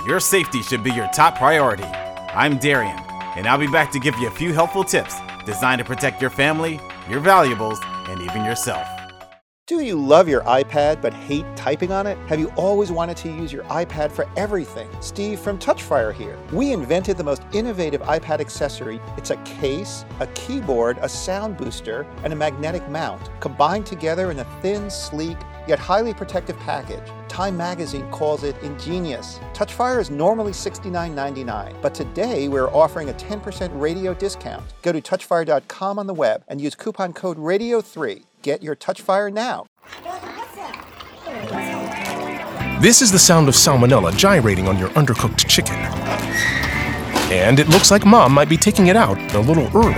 your safety should be your top priority. I'm Darian, and I'll be back to give you a few helpful tips designed to protect your family, your valuables, and even yourself. Do you love your iPad but hate typing on it? Have you always wanted to use your iPad for everything? Steve from Touchfire here. We invented the most innovative iPad accessory. It's a case, a keyboard, a sound booster, and a magnetic mount, combined together in a thin, sleek, yet highly protective package. Time Magazine calls it ingenious. Touchfire is normally $69.99, but today we're offering a 10% radio discount. Go to touchfire.com on the web and use coupon code RADIO3. Get your Touchfire now. This is the sound of salmonella gyrating on your undercooked chicken. And it looks like Mom might be taking it out a little early.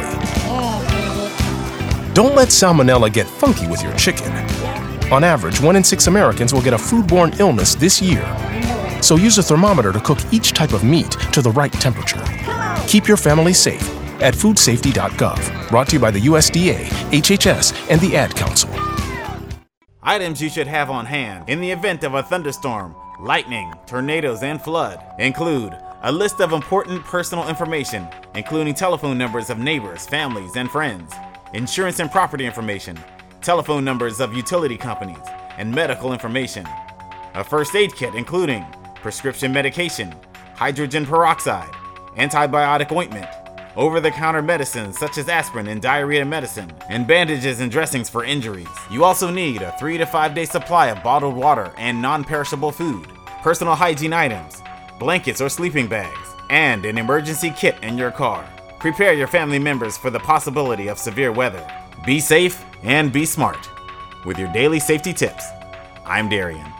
Don't let salmonella get funky with your chicken. On average, 1 in 6 Americans will get a foodborne illness this year. So use a thermometer to cook each type of meat to the right temperature. Keep your family safe at foodsafety.gov. Brought to you by the USDA, HHS, and the Ad Council. Items you should have on hand in the event of a thunderstorm, lightning, tornadoes, and flood include a list of important personal information, including telephone numbers of neighbors, families, and friends, insurance and property information, telephone numbers of utility companies, and medical information. A first aid kit including prescription medication, hydrogen peroxide, antibiotic ointment, over-the-counter medicines such as aspirin and diarrhea medicine, and bandages and dressings for injuries. You also need a 3 to 5 day supply of bottled water and non-perishable food, personal hygiene items, blankets or sleeping bags, and an emergency kit in your car. Prepare your family members for the possibility of severe weather. Be safe and be smart. With your daily safety tips, I'm Darian.